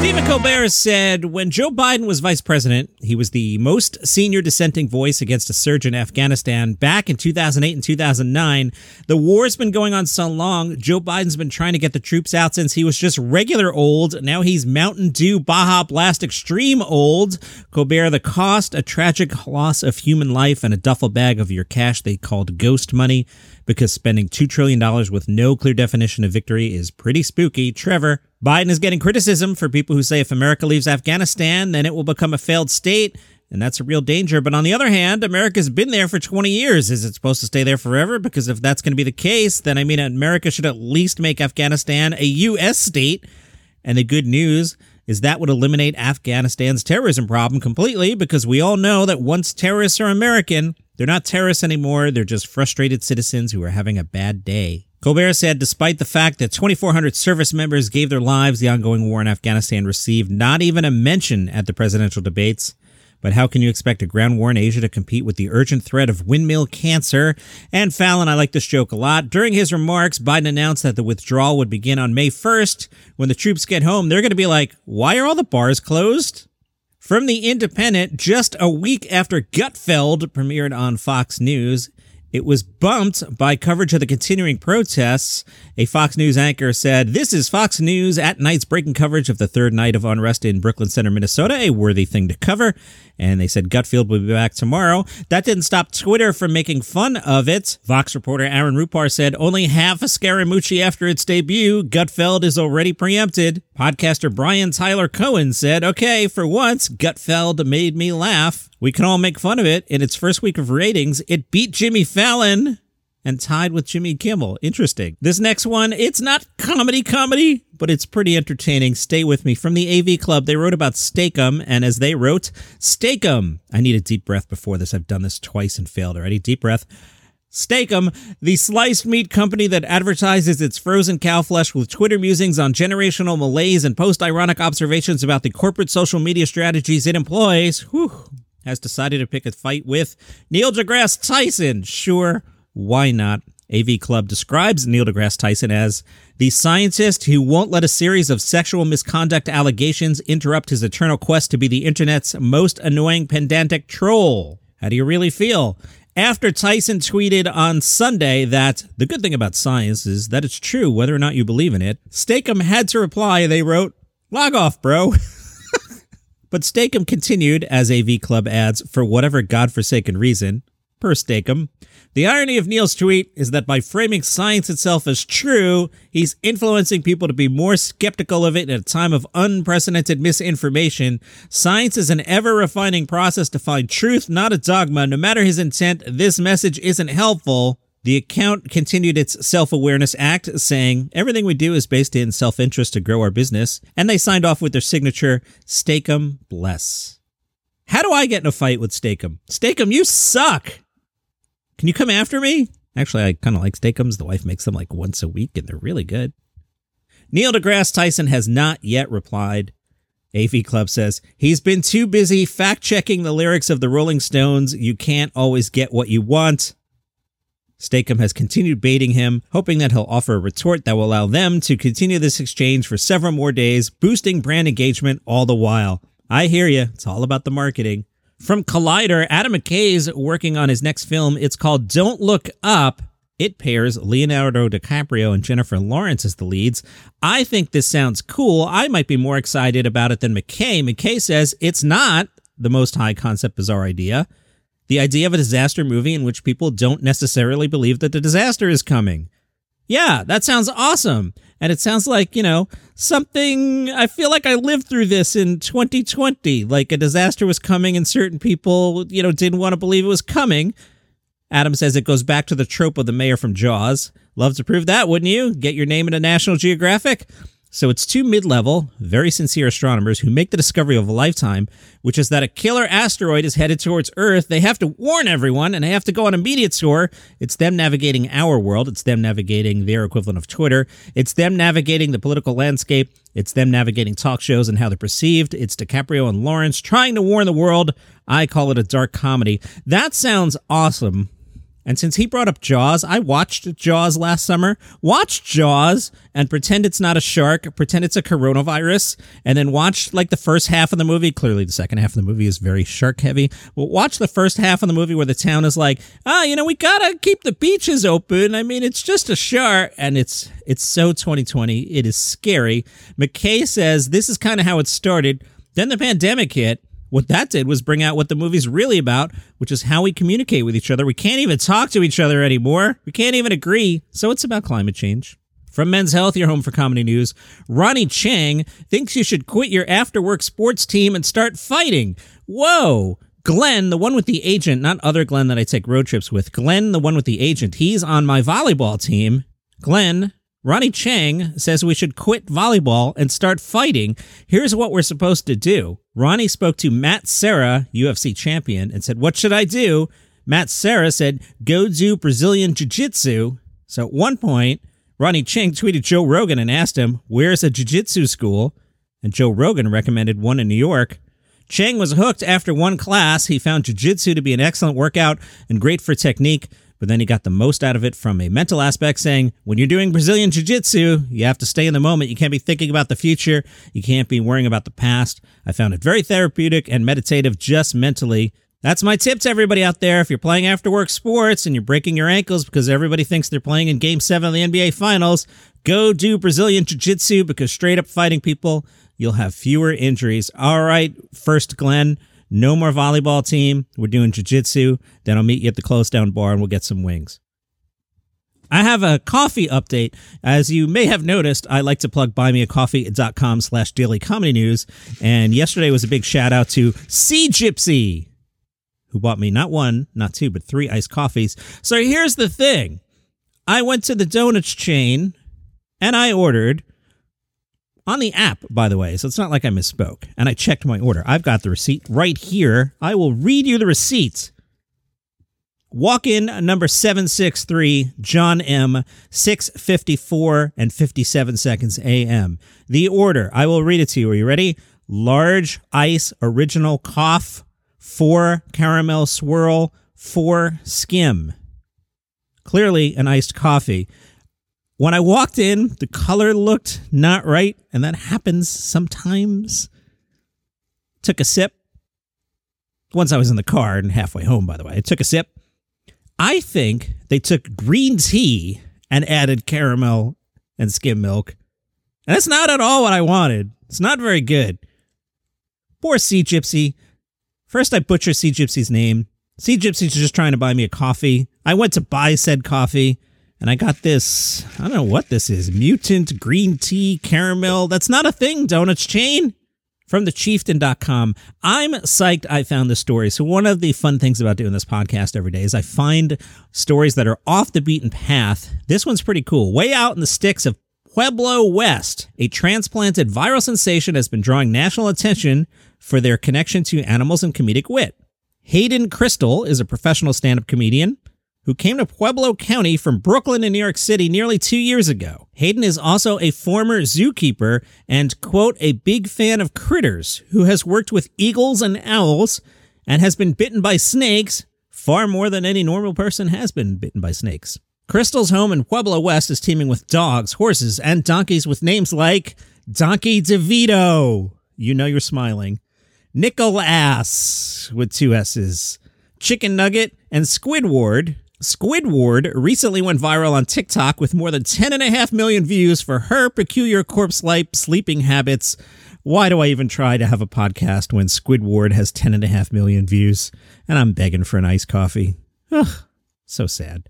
Stephen Colbert said when Joe Biden was vice president, he was the most senior dissenting voice against a surge in Afghanistan back in 2008 and 2009. The war's been going on so long, Joe Biden's been trying to get the troops out since he was just regular old. Now he's Mountain Dew Baja Blast Extreme old. Colbert, the cost, a tragic loss of human life, and a duffel bag of your cash they called ghost money, because spending $2 trillion with no clear definition of victory is pretty spooky. Trevor, Biden is getting criticism for people who say if America leaves Afghanistan, then it will become a failed state, and that's a real danger. But on the other hand, America's been there for 20 years. Is it supposed to stay there forever? Because if that's going to be the case, then America should at least make Afghanistan a U.S. state. And the good news is that would eliminate Afghanistan's terrorism problem completely, because we all know that once terrorists are American, they're not terrorists anymore. They're just frustrated citizens who are having a bad day. Colbert said despite the fact that 2,400 service members gave their lives, the ongoing war in Afghanistan received not even a mention at the presidential debates. But how can you expect a ground war in Asia to compete with the urgent threat of windmill cancer? And Fallon, I like this joke a lot. During his remarks, Biden announced that the withdrawal would begin on May 1st. When the troops get home, they're going to be like, why are all the bars closed? From The Independent, just a week after Gutfeld premiered on Fox News, it was bumped by coverage of the continuing protests. A Fox News anchor said, "This is Fox News at night's breaking coverage of the third night of unrest in Brooklyn Center, Minnesota, a worthy thing to cover." And they said Gutfeld will be back tomorrow. That didn't stop Twitter from making fun of it. Vox reporter Aaron Rupar said, "Only half a Scaramucci after its debut. Gutfeld is already preempted." Podcaster Brian Tyler Cohen said, "Okay, for once, Gutfeld made me laugh. We can all make fun of it. In its first week of ratings, it beat Jimmy Fallon and tied with Jimmy Kimmel." Interesting. This next one, it's not comedy, but it's pretty entertaining. Stay with me. From the AV Club, they wrote about Steak-umm, and as they wrote, Steak-umm. I need a deep breath before this. I've done this twice and failed already. Deep breath. Steak-umm, the sliced meat company that advertises its frozen cow flesh with Twitter musings on generational malaise and post-ironic observations about the corporate social media strategies it employs, has decided to pick a fight with Neil deGrasse Tyson. Sure, why not? AV Club describes Neil deGrasse Tyson as the scientist who won't let a series of sexual misconduct allegations interrupt his eternal quest to be the internet's most annoying pedantic troll. How do you really feel? After Tyson tweeted on Sunday that the good thing about science is that it's true whether or not you believe in it, Steak-umm had to reply. They wrote, "Log off, bro." But Steak-umm continued, as AV Club adds, for whatever godforsaken reason, per Steak-umm. The irony of Neil's tweet is that by framing science itself as true, he's influencing people to be more skeptical of it in a time of unprecedented misinformation. Science is an ever-refining process to find truth, not a dogma. No matter his intent, this message isn't helpful. The account continued its self-awareness act, saying, "Everything we do is based in self-interest to grow our business." And they signed off with their signature, "Steak-umm bless." How do I get in a fight with Steak-umm? Steak-umm, you suck! Can you come after me? Actually, I kind of like Steak-umms. The wife makes them like once a week, and they're really good. Neil deGrasse Tyson has not yet replied. AV Club says, he's been too busy fact-checking the lyrics of the Rolling Stones. You can't always get what you want. Steak-umm has continued baiting him, hoping that he'll offer a retort that will allow them to continue this exchange for several more days, boosting brand engagement all the while. I hear you. It's all about the marketing. From Collider, Adam McKay's working on his next film. It's called Don't Look Up. It pairs Leonardo DiCaprio and Jennifer Lawrence as the leads. I think this sounds cool. I might be more excited about it than McKay. McKay says it's not the most high-concept, bizarre idea. The idea of a disaster movie in which people don't necessarily believe that the disaster is coming. Yeah, that sounds awesome. And it sounds like, something, I feel like I lived through this in 2020. Like a disaster was coming and certain people, didn't want to believe it was coming. Adam says it goes back to the trope of the mayor from Jaws. Love to prove that, wouldn't you? Get your name in a National Geographic? So it's two mid-level, very sincere astronomers who make the discovery of a lifetime, which is that a killer asteroid is headed towards Earth. They have to warn everyone, and they have to go on immediate tour. It's them navigating our world. It's them navigating their equivalent of Twitter. It's them navigating the political landscape. It's them navigating talk shows and how they're perceived. It's DiCaprio and Lawrence trying to warn the world. I call it a dark comedy. That sounds awesome. And since he brought up Jaws, I watched Jaws last summer. Watch Jaws and pretend it's not a shark, pretend it's a coronavirus, and then watch like the first half of the movie. Clearly the second half of the movie is very shark heavy. Well, watch the first half of the movie where the town is like, we gotta keep the beaches open. I mean, it's just a shark. And it's so 2020. It is scary. McKay says this is kind of how it started. Then the pandemic hit. What that did was bring out what the movie's really about, which is how we communicate with each other. We can't even talk to each other anymore. We can't even agree. So it's about climate change. From Men's Health, your home for comedy news, Ronny Chieng thinks you should quit your after-work sports team and start fighting. Whoa. Glenn, the one with the agent, not other Glenn that I take road trips with. Glenn, the one with the agent, he's on my volleyball team. Glenn, Ronny Chieng says we should quit volleyball and start fighting. Here's what we're supposed to do. Ronny spoke to Matt Serra, UFC champion, and said, what should I do? Matt Serra said, go do Brazilian Jiu-Jitsu. So at one point, Ronny Chieng tweeted Joe Rogan and asked him, where's a Jiu-Jitsu school? And Joe Rogan recommended one in New York. Chieng was hooked after one class. He found Jiu-Jitsu to be an excellent workout and great for technique. But then he got the most out of it from a mental aspect, saying, when you're doing Brazilian Jiu-Jitsu, you have to stay in the moment. You can't be thinking about the future. You can't be worrying about the past. I found it very therapeutic and meditative just mentally. That's my tip to everybody out there. If you're playing after-work sports and you're breaking your ankles because everybody thinks they're playing in Game 7 of the NBA Finals, go do Brazilian Jiu-Jitsu because straight up fighting people, you'll have fewer injuries. All right, first Glenn. No more volleyball team. We're doing jiu-jitsu. Then I'll meet you at the closed down bar and we'll get some wings. I have a coffee update. As you may have noticed, I like to plug buymeacoffee.com/daily comedy news. And yesterday was a big shout out to Sea Gypsy, who bought me not one, not two, but 3 iced coffees. So here's the thing. I went to the donuts chain and I ordered on the app, by the way, so it's not like I misspoke. And I checked my order. I've got the receipt right here. I will read you the receipt. Walk-in number 763, John M., 6:54 and 57 seconds a.m. The order, I will read it to you. Are you ready? Large ice original cough, 4 caramel swirl, 4 skim. Clearly an iced coffee. When I walked in, the color looked not right, and that happens sometimes. Took a sip. Once I was in the car and halfway home, by the way. I took a sip. I think they took green tea and added caramel and skim milk. And that's not at all what I wanted. It's not very good. Poor Sea Gypsy. First, I butchered Sea Gypsy's name. Sea Gypsy's just trying to buy me a coffee. I went to buy said coffee. And I got this, I don't know what this is, mutant green tea caramel. That's not a thing, donuts chain. From thechieftain.com. I'm psyched I found this story. So one of the fun things about doing this podcast every day is I find stories that are off the beaten path. This one's pretty cool. Way out in the sticks of Pueblo West, a transplanted viral sensation has been drawing national attention for their connection to animals and comedic wit. Hayden Crystal is a professional stand-up comedian who came to Pueblo County from Brooklyn and New York City nearly 2 years ago. Hayden is also a former zookeeper and, quote, a big fan of critters who has worked with eagles and owls and has been bitten by snakes far more than any normal person has been bitten by snakes. Crystal's home in Pueblo West is teeming with dogs, horses, and donkeys with names like Donkey DeVito. You know you're smiling. Nickel Ass with 2 S's. Chicken Nugget and Squidward. Squidward recently went viral on TikTok with more than 10.5 million views for her peculiar corpse-like sleeping habits. Why do I even try to have a podcast when Squidward has 10.5 million views and I'm begging for an iced coffee? Ugh, so sad.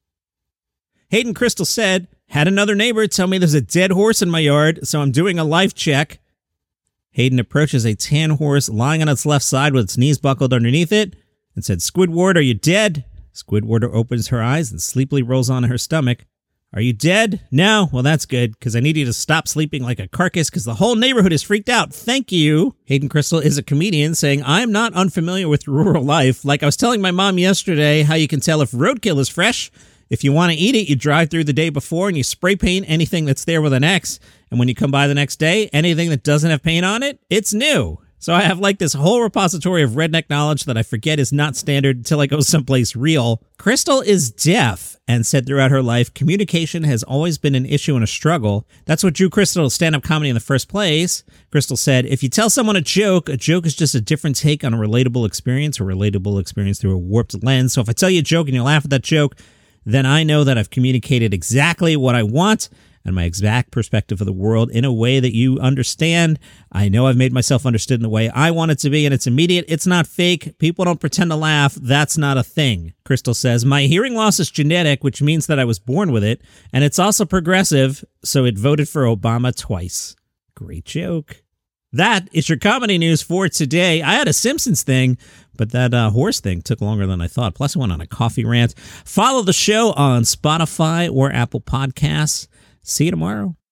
Hayden Crystal said, had another neighbor tell me there's a dead horse in my yard, so I'm doing a life check. Hayden approaches a tan horse lying on its left side with its knees buckled underneath it and said, Squidward, are you dead? Squidward opens her eyes and sleepily rolls onto her stomach. Are you dead? No? Well, that's good, because I need you to stop sleeping like a carcass, because the whole neighborhood is freaked out. Thank you. Hayden Crystal is a comedian saying, I'm not unfamiliar with rural life. Like I was telling my mom yesterday how you can tell if roadkill is fresh. If you want to eat it, you drive through the day before and you spray paint anything that's there with an X. And when you come by the next day, anything that doesn't have paint on it, it's new. So I have like this whole repository of redneck knowledge that I forget is not standard until I go someplace real. Crystal is deaf and said throughout her life, communication has always been an issue and a struggle. That's what drew Crystal to stand-up comedy in the first place. Crystal said, if you tell someone a joke is just a different take on a relatable experience through a warped lens. So if I tell you a joke and you laugh at that joke, then I know that I've communicated exactly what I want and my exact perspective of the world in a way that you understand. I know I've made myself understood in the way I want it to be, and it's immediate. It's not fake. People don't pretend to laugh. That's not a thing. Crystal says, my hearing loss is genetic, which means that I was born with it, and it's also progressive, so it voted for Obama twice. Great joke. That is your comedy news for today. I had a Simpsons thing, but that horse thing took longer than I thought. Plus, I went on a coffee rant. Follow the show on Spotify or Apple Podcasts. See you tomorrow.